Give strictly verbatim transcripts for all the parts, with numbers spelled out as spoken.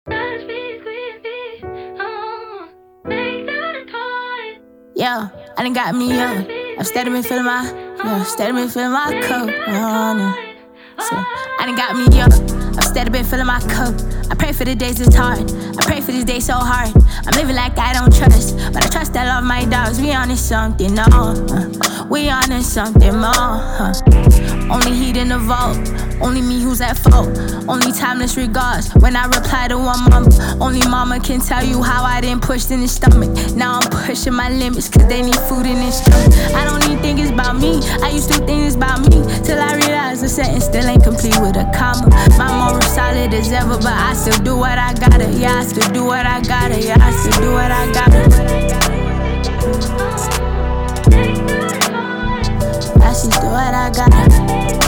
Yeah, I done got me up. I've steady been feeling my, yeah, steady been feeling my cup. Oh, no. So, I done got me up. I've steady been filling my cup. I pray for the days it's hard. I pray for this day so hard. I'm living like I don't trust, but I trust I love my dogs. We on to something, no. Uh, we on to something more. Uh, only heat in the vault. Only me who's at fault. Only timeless regards when I reply to one mama. Only mama can tell you how I didn't push in the stomach. Now I'm pushing my limits cause they need food in this stomach. I don't even think it's about me. I used to think it's about me till I realized the sentence still ain't complete with a comma. My moral solid as ever, but I still do what I gotta. Yeah, I still do what I gotta. Yeah, I still do what I gotta. I still do what I gotta.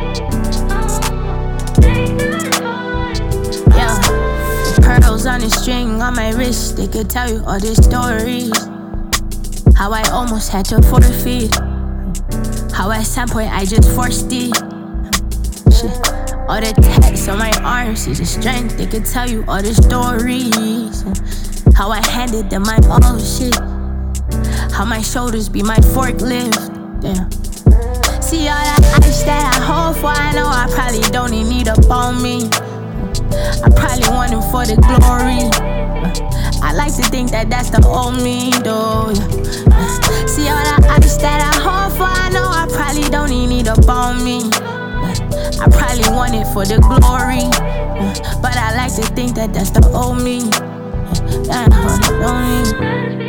Pearls on a string on my wrist, they could tell you all these stories. How I almost had to forfeit. How at some point I just forced it. Shit. All the tats on my arms is a strength, they could tell you all the stories. How I handed them my all shit. How my shoulders be my forklift. Damn. See all that ice that I hold for, I know I probably don't even need up on me. I probably want it for the glory. I like to think that that's the old me, though. See all that ice that I hold for, I know I probably don't even need up on me. I probably want it for the glory, but I like to think that that's the old me. Don't